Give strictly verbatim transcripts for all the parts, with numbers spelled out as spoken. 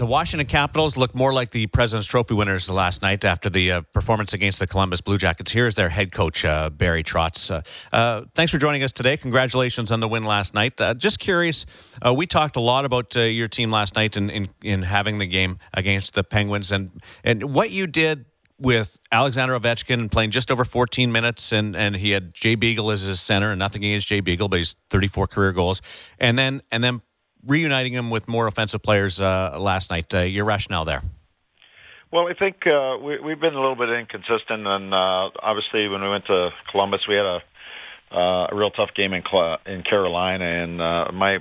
The Washington Capitals look more like the President's Trophy winners last night after the uh, performance against the Columbus Blue Jackets. Here's their head coach, uh, Barry Trotz. Uh, uh, thanks for joining us today. Congratulations on the win last night. Uh, just curious, uh, we talked a lot about uh, your team last night in, in, in having the game against the Penguins and, and what you did with Alexander Ovechkin playing just over fourteen minutes, and, and he had Jay Beagle as his center, and nothing against Jay Beagle, but he's thirty-four career goals. And then and then reuniting him with more offensive players uh, last night. Uh, your rationale there? Well, I think uh, we, we've been a little bit inconsistent, and uh, obviously when we went to Columbus, we had a, uh, a real tough game in Cl- in Carolina, and uh, my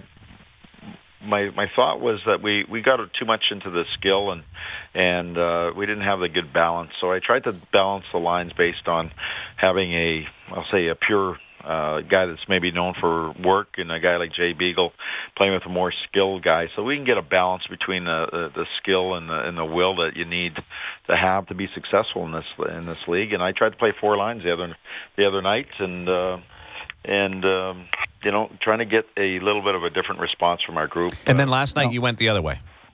my my thought was that we, we got too much into the skill, and and uh, we didn't have the good balance. So I tried to balance the lines based on having a, I'll say, a pure Uh, guy that's maybe known for work, and a guy like Jay Beagle playing with a more skilled guy, so we can get a balance between the the, the skill and the and the will that you need to have to be successful in this in this league. And I tried to play four lines the other the other night, and uh, and um, you know, trying to get a little bit of a different response from our group. And then last night uh, you went the other way.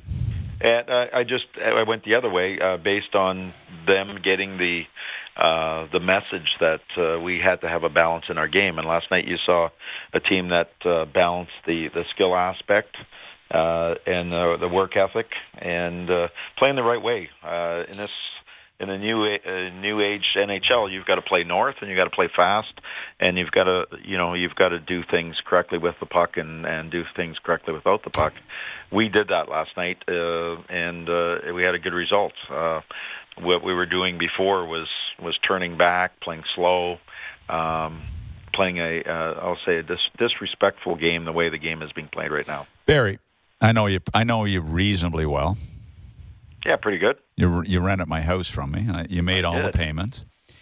And uh, I just I went the other way uh, based on them getting the. Uh, the message that uh, we had to have a balance in our game. And last night you saw a team that uh, balanced the, the skill aspect uh, and uh, the work ethic and uh, playing the right way. Uh, in this in the new uh, new age N H L, you've got to play north and you've got to play fast, and you've got to you know you've got to do things correctly with the puck and, and do things correctly without the puck. We did that last night, uh, and uh, we had a good result. Uh, what we were doing before was was turning back, playing slow, um, playing a, uh, I'll say, a dis- disrespectful game the way the game is being played right now. Barry, I know you. I know you reasonably well. Yeah, pretty good. You you rented my house from me. You made I all did. the payments.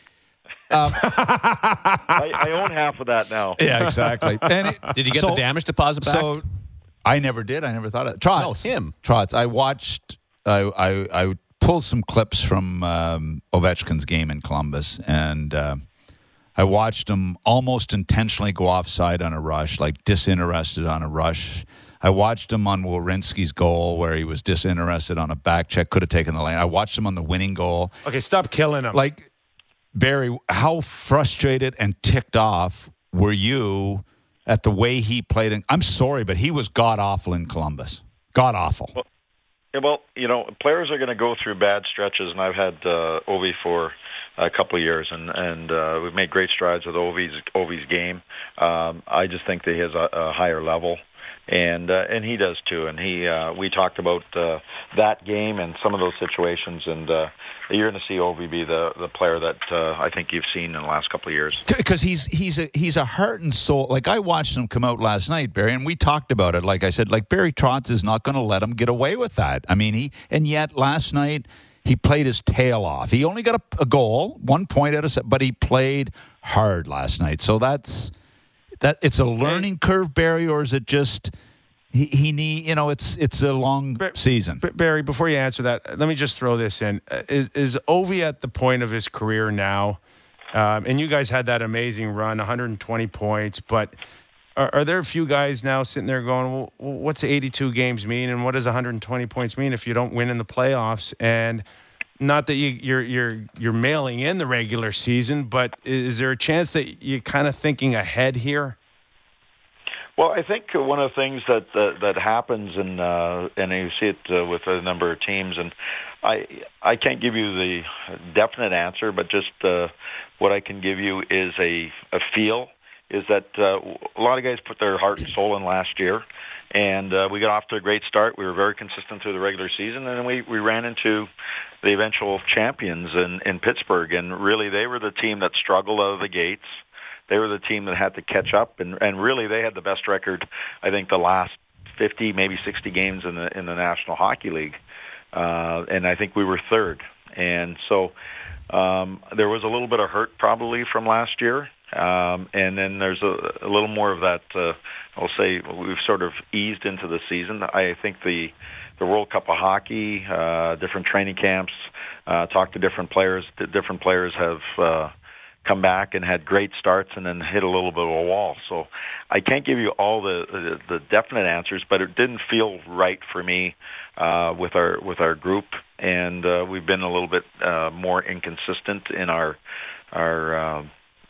Um, I, I own half of that now. Yeah, exactly. And it, Did you get so, the damage deposit back? So I never did. I never thought of Trotz. No, him. Trotz. I watched. I I, I pulled some clips from um, Ovechkin's game in Columbus, and uh, I watched him almost intentionally go offside on a rush, like disinterested on a rush. I watched him on Werenski's goal where he was disinterested on a back check, could have taken the lane. I watched him on the winning goal. Okay, stop killing him. Like, Barry, how frustrated and ticked off were you at the way he played? In, I'm sorry, but he was god-awful in Columbus. God-awful. Well, yeah, well, you know, players are going to go through bad stretches, and I've had uh, Ovi for a couple of years, and and uh, we've made great strides with Ovi's Ovi's game. Um, I just think that he has a, a higher level, and uh, and he does too. And he uh, we talked about uh, that game and some of those situations, and uh, you're going to see Ovi be the, the player that uh, I think you've seen in the last couple of years. Because he's he's a he's a heart and soul. Like, I watched him come out last night, Barry, and we talked about it. Like I said, like Barry Trotz is not going to let him get away with that. I mean, he and yet last night he played his tail off. He only got a, a goal, one point out of set, but he played hard last night. So that's that. It's a learning curve, Barry, or is it just? He, he need, you know, it's it's a long Bar- season. Barry, before you answer that, let me just throw this in. Uh, Is, is Ovi at the point of his career now? Um, and you guys had that amazing run, one hundred twenty points, but are, are there a few guys now sitting there going, well, what's eighty-two games mean, and what does one hundred twenty points mean if you don't win in the playoffs? And not that you, you're you're you're mailing in the regular season, but is there a chance that you're kind of thinking ahead here? Well, I think one of the things that that, that happens, and uh, and you see it uh, with a number of teams, and I I can't give you the definite answer, but just uh, what I can give you is a a feel. Is that uh, a lot of guys put their heart and soul in last year, and uh, we got off to a great start. We were very consistent through the regular season, and then we, we ran into the eventual champions in, in Pittsburgh, and really they were the team that struggled out of the gates. They were the team that had to catch up, and, and really they had the best record, I think, the last fifty, maybe sixty games in the in the National Hockey League, uh, and I think we were third. And so um, there was a little bit of hurt probably from last year, um, and then there's a, a little more of that. Uh, I'll say we've sort of eased into the season. I think the the World Cup of Hockey, uh, different training camps, uh, talk to different players. The different players have. Uh, come back and had great starts and then hit a little bit of a wall. So I can't give you all the the, the definite answers, but it didn't feel right for me uh, with our with our group, and uh, we've been a little bit uh, more inconsistent in our our. Uh,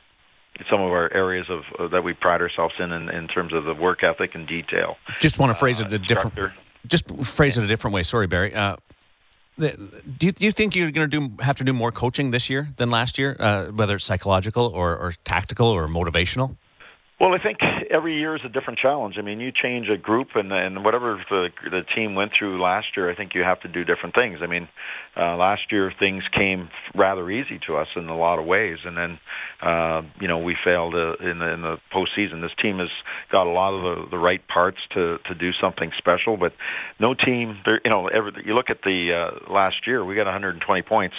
some of our areas of uh, that we pride ourselves in, in in terms of the work ethic and detail. Just want to phrase uh, it a different. Structure. Just phrase it a different way. Sorry, Barry. Uh, the, do you do you think you're going to do have to do more coaching this year than last year, uh, whether it's psychological or, or tactical or motivational? Well, I think every year is a different challenge. I mean, you change a group, and, and whatever the the team went through last year, I think you have to do different things. I mean, uh, last year things came rather easy to us in a lot of ways, and then uh, you know we failed uh, in the in the postseason. This team has got a lot of the, the right parts to to do something special, but no team. You know, every, you look at the uh, last year, we got one hundred twenty points.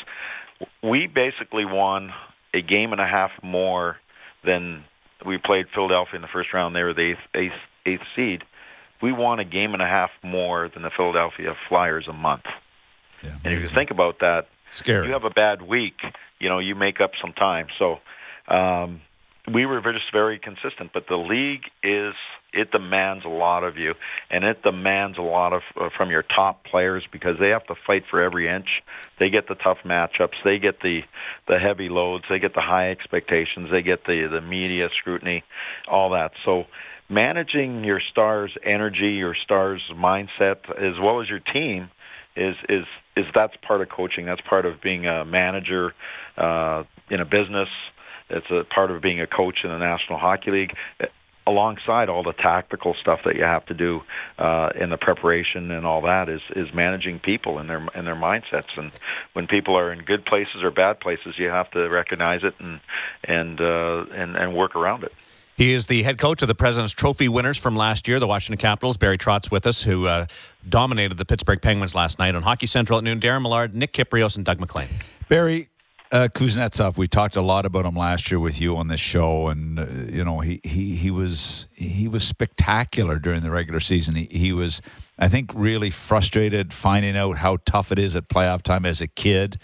We basically won a game and a half more than. We played Philadelphia in the first round. They were the eighth, eighth, eighth seed. We won a game and a half more than the Philadelphia Flyers a month. Yeah, and if you think about that, scary. You have a bad week, you know, you make up some time. So um, we were just very consistent. But the league is, it demands a lot of you, and it demands a lot of uh, from your top players because they have to fight for every inch. They get the tough matchups. They get the, the heavy loads. They get the high expectations. They get the, the media scrutiny, all that. So managing your stars' energy, your stars' mindset, as well as your team, is is is that's part of coaching. That's part of being a manager uh, in a business. It's a part of being a coach in the National Hockey League, alongside all the tactical stuff that you have to do uh, in the preparation and all that is, is managing people and their and their mindsets. And when people are in good places or bad places, you have to recognize it and and uh, and, and work around it. He is the head coach of the President's Trophy winners from last year, the Washington Capitals. Barry Trotz with us, who uh, dominated the Pittsburgh Penguins last night on Hockey Central at noon. Darren Millard, Nick Kypreos, and Doug MacLean. Barry, Uh, Kuznetsov, we talked a lot about him last year with you on this show, and uh, you know he, he he was he was spectacular during the regular season. He, he was, I think, really frustrated finding out how tough it is at playoff time as a kid.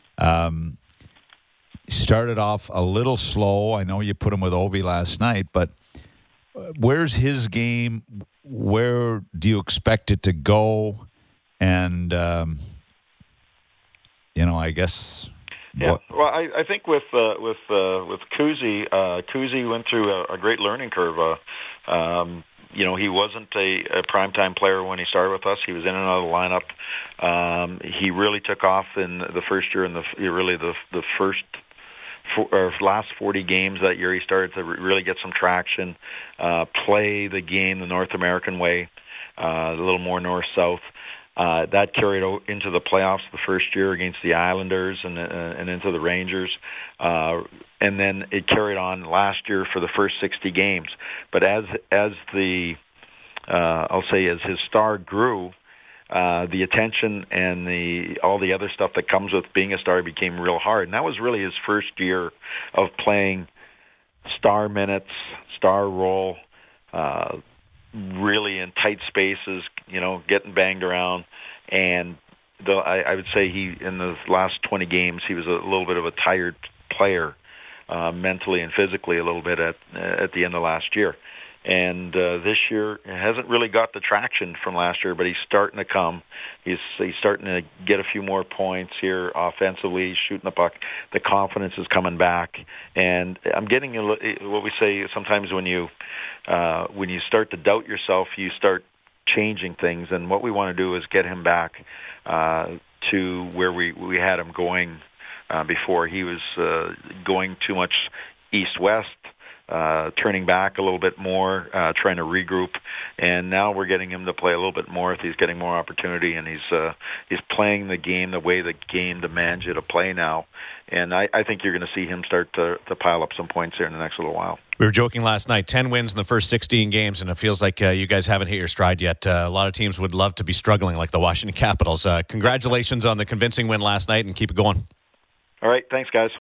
Um, started off a little slow. I know you put him with Ovi last night, but where's his game? Where do you expect it to go? And um, you know, I guess. Yeah, well, I, I think with uh, with uh, with Kuzi, uh, Kuzi went through a, a great learning curve. Uh, um, you know, he wasn't a, a primetime player when he started with us. He was in and out of the lineup. Um, he really took off in the first year, in the really the the first for, or last forty games that year. He started to really get some traction, uh, play the game the North American way, uh, a little more north-south. Uh, that carried into the playoffs the first year against the Islanders and uh, and into the Rangers, uh, and then it carried on last year for the first sixty games. But as as the uh, I'll say as his star grew, uh, the attention and the all the other stuff that comes with being a star became real hard. And that was really his first year of playing star minutes, star role. Uh, really in tight spaces, you know, getting banged around. And the, I, I would say he, in the last twenty games, he was a little bit of a tired player, uh, mentally and physically a little bit at at the end of last year. And uh, this year hasn't really got the traction from last year, but he's starting to come. He's he's starting to get a few more points here offensively, shooting the puck. The confidence is coming back, and I'm getting a, what we say sometimes when you uh, when you start to doubt yourself, you start changing things. And what we want to do is get him back uh, to where we we had him going uh, before. He was uh, going too much east-west. Uh, turning back a little bit more, uh, trying to regroup, and now we're getting him to play a little bit more. He's getting more opportunity, and he's uh, he's playing the game the way the game demands you to play now. And I, I think you're going to see him start to, to pile up some points here in the next little while. We were joking last night, ten wins in the first sixteen games, and it feels like uh, you guys haven't hit your stride yet. Uh, a lot of teams would love to be struggling like the Washington Capitals. Uh, congratulations on the convincing win last night, and keep it going. All right, thanks, guys.